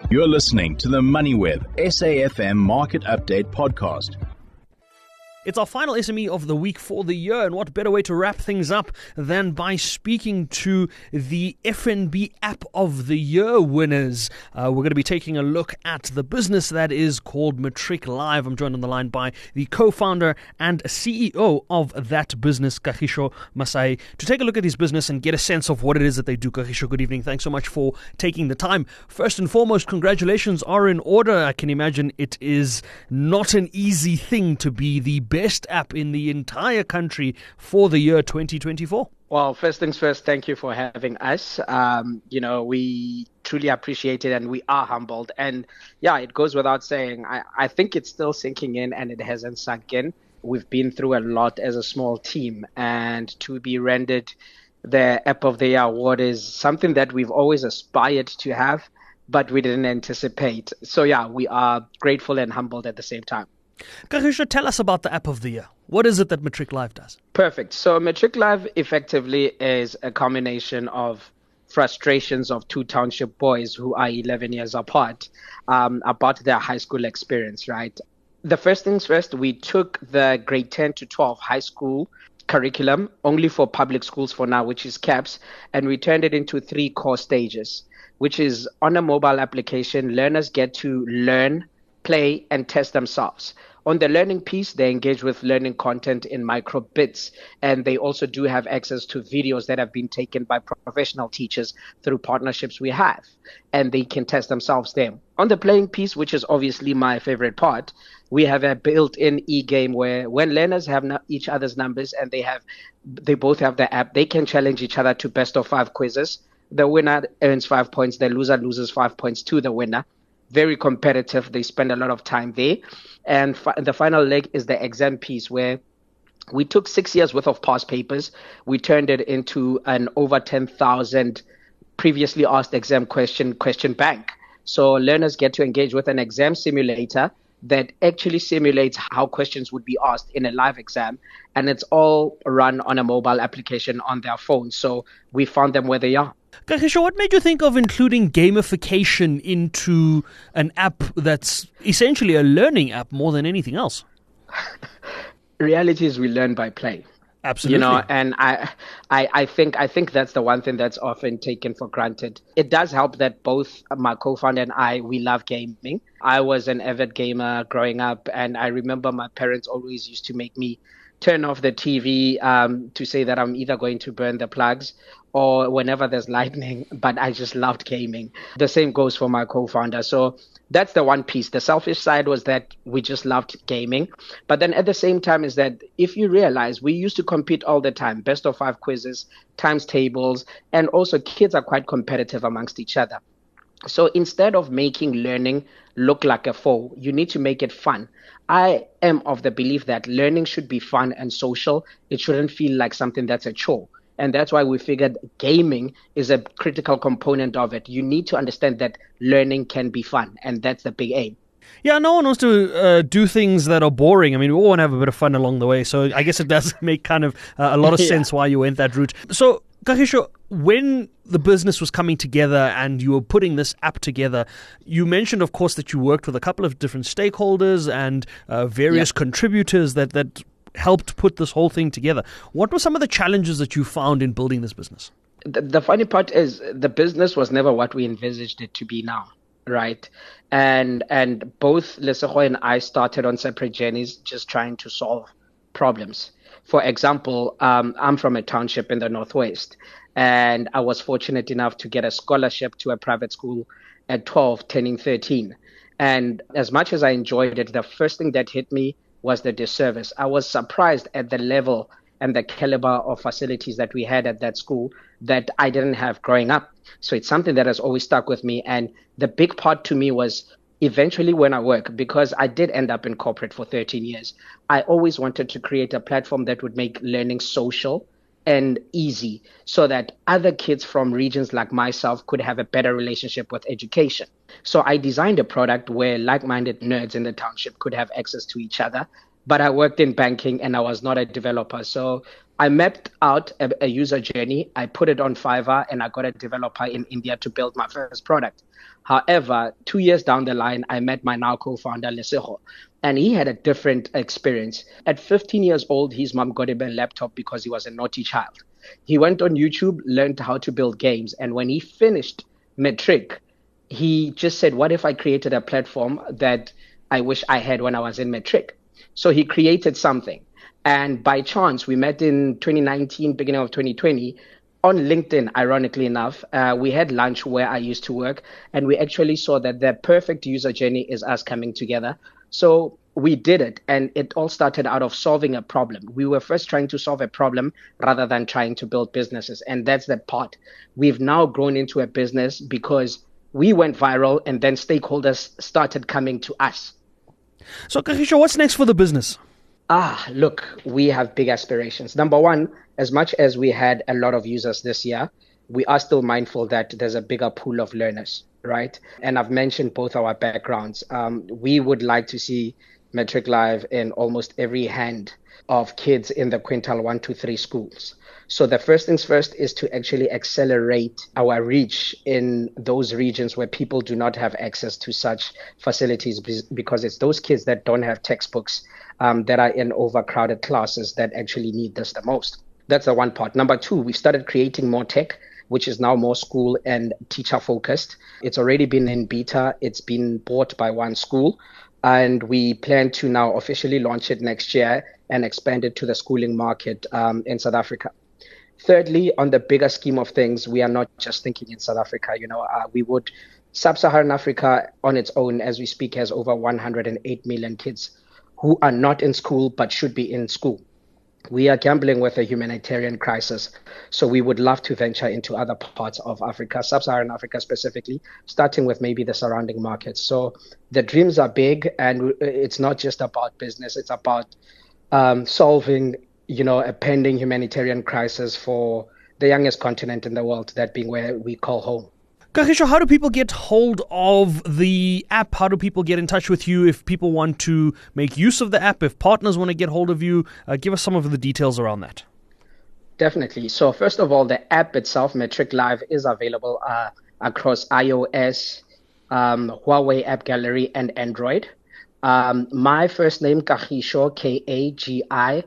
You're listening to the MoneyWeb SAFM Market Update Podcast. It's our final SME of the week for the year, and what better way to wrap things up than by speaking to the FNB App of the Year winners. We're going to be taking a look at the business that is called Matric Live. I'm joined on the line by the co-founder and CEO of that business, Kagiso Masai, to take a look at his business and get a sense of what it is that they do. Kagiso, good evening. Thanks so much for taking the time. First and foremost, congratulations are in order. I can imagine it is not an easy thing to be the best app in the entire country for the year 2024. Well, first things first, thank you for having us. We truly appreciate it and we are humbled. And yeah, it goes without saying, I think it's still sinking in and it hasn't sunk in. We've been through a lot as a small team, and to be rendered the App of the Year award is something that we've always aspired to have, but we didn't anticipate. So yeah, we are grateful and humbled at the same time. Kagiso, tell us about the App of the Year. What is it that Matric Live does? Perfect. So Matric Live effectively is a combination of frustrations of two township boys who are 11 years apart about their high school experience, right? The first things first, we took the grade 10 to 12 high school curriculum only for public schools for now, which is CAPS, and we turned it into 3 core stages, which is on a mobile application, learners get to learn, play, and test themselves. On the learning piece, they engage with learning content in micro bits, and they also do have access to videos that have been taken by professional teachers through partnerships we have, and they can test themselves there. On the playing piece, which is obviously my favorite part, we have a built-in e-game where when learners have each other's numbers and they both have the app, they can challenge each other to best of 5 quizzes. The winner earns 5 points, the loser loses 5 points to the winner. Very competitive. They spend a lot of time there. And the final leg is the exam piece, where we took 6 years worth of past papers. We turned it into an over 10,000 previously asked exam question bank. So learners get to engage with an exam simulator that actually simulates how questions would be asked in a live exam. And it's all run on a mobile application on their phone. So we found them where they are. Kagiso, what made you think of including gamification into an app that's essentially a learning app more than anything else? Reality is we learn by play. Absolutely. And I think that's the one thing that's often taken for granted. It does help that both my co-founder and we love gaming. I was an avid gamer growing up, and I remember my parents always used to make me turn off the TV to say that I'm either going to burn the plugs or whenever there's lightning, but I just loved gaming. The same goes for my co-founder. So that's the one piece. The selfish side was that we just loved gaming. But then at the same time is that if you realize we used to compete all the time, best of 5 quizzes, times tables, and also kids are quite competitive amongst each other. So instead of making learning look like a foe, you need to make it fun. I am of the belief that learning should be fun and social. It shouldn't feel like something that's a chore. And that's why we figured gaming is a critical component of it. You need to understand that learning can be fun, and that's the big aim. Yeah, no one wants to do things that are boring. I mean, we all want to have a bit of fun along the way. So I guess it does make kind of a lot of sense why you went that route. So, Kagiso, when the business was coming together and you were putting this app together, you mentioned, of course, that you worked with a couple of different stakeholders and various contributors that helped put this whole thing together. What were some of the challenges that you found in building this business? The funny part is the business was never what we envisaged it to be now, right? And both Lesego and I started on separate journeys just trying to solve problems. For example, I'm from a township in the Northwest, and I was fortunate enough to get a scholarship to a private school at 12, turning 13. And as much as I enjoyed it, the first thing that hit me was the disservice. I was surprised at the level and the caliber of facilities that we had at that school that I didn't have growing up. So it's something that has always stuck with me. And the big part to me was eventually when I work, because I did end up in corporate for 13 years, I always wanted to create a platform that would make learning social and easy so that other kids from regions like myself could have a better relationship with education. So I designed a product where like-minded nerds in the township could have access to each other. But I worked in banking and I was not a developer. So I mapped out a user journey. I put it on Fiverr, and I got a developer in India to build my first product. However, 2 years down the line, I met my now co-founder, Lesego, and he had a different experience. At 15 years old, his mom got him a laptop because he was a naughty child. He went on YouTube, learned how to build games, and when he finished Matric, he just said, what if I created a platform that I wish I had when I was in Matric? So he created something. And by chance, we met in 2019, beginning of 2020, on LinkedIn, ironically enough. We had lunch where I used to work, and we actually saw that the perfect user journey is us coming together. So we did it, and it all started out of solving a problem. We were first trying to solve a problem rather than trying to build businesses, and that's that part. We've now grown into a business because we went viral, and then stakeholders started coming to us. So, Kagiso, what's next for the business? Look, we have big aspirations. Number one, as much as we had a lot of users this year, we are still mindful that there's a bigger pool of learners, right? And I've mentioned both our backgrounds. We would like to see Matric Live in almost every hand of kids in the quintile 1 to 3 schools. So the first things first is to actually accelerate our reach in those regions where people do not have access to such facilities, because it's those kids that don't have textbooks that are in overcrowded classes that actually need this the most. That's the one part. Number two, we've started creating more tech, which is now more school and teacher focused. It's already been in beta. It's been bought by one school, and we plan to now officially launch it next year and expand it to the schooling market in South Africa. Thirdly, on the bigger scheme of things, we are not just thinking in South Africa. Sub-Saharan Africa on its own, as we speak, has over 108 million kids who are not in school but should be in school. We are gambling with a humanitarian crisis, so we would love to venture into other parts of Africa, Sub-Saharan Africa specifically, starting with maybe the surrounding markets. So the dreams are big, and it's not just about business. It's about solving a pending humanitarian crisis for the youngest continent in the world, that being where we call home. Kagiso, how do people get hold of the app? How do people get in touch with you if people want to make use of the app, if partners want to get hold of you? Give us some of the details around that. Definitely. So first of all, the app itself, Matric Live, is available across iOS, Huawei App Gallery, and Android. My first name, Kagiso, Kagiso.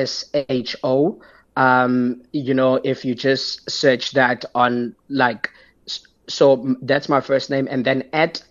If you just search that on so that's my first name, and then at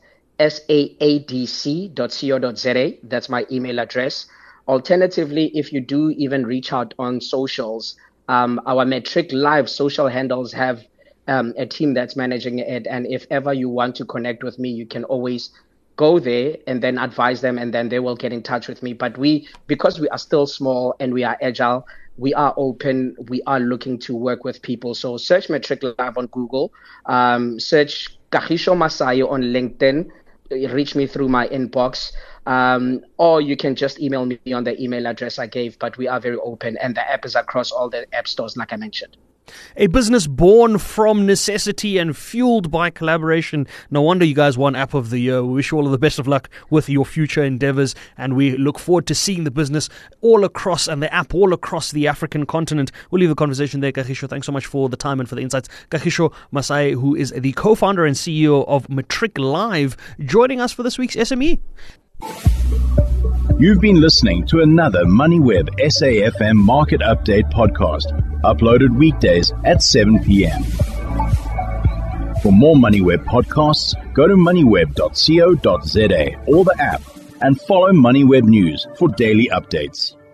saadc.co.za, that's my email address. Alternatively, if you do even reach out on socials, our Matric Live social handles have a team that's managing it, and if ever you want to connect with me, you can always go there and then advise them, and then they will get in touch with me. But because we are still small and we are agile, we are open. We are looking to work with people. So search Matric Live on Google, search Kagiso Masayi on LinkedIn, reach me through my inbox, or you can just email me on the email address I gave. But we are very open, and the app is across all the app stores, like I mentioned. A business born from necessity and fueled by collaboration. No wonder you guys won App of the Year. We wish you all of the best of luck with your future endeavors, and we look forward to seeing the business all across and the app all across the African continent. We'll leave the conversation there, Kagiso. Thanks so much for the time and for the insights. Kagiso Masayi, who is the co-founder and CEO of Matric Live, joining us for this week's SME. You've been listening to another MoneyWeb SAFM Market Update podcast, uploaded weekdays at 7 p.m. For more MoneyWeb podcasts, go to moneyweb.co.za or the app, and follow MoneyWeb News for daily updates.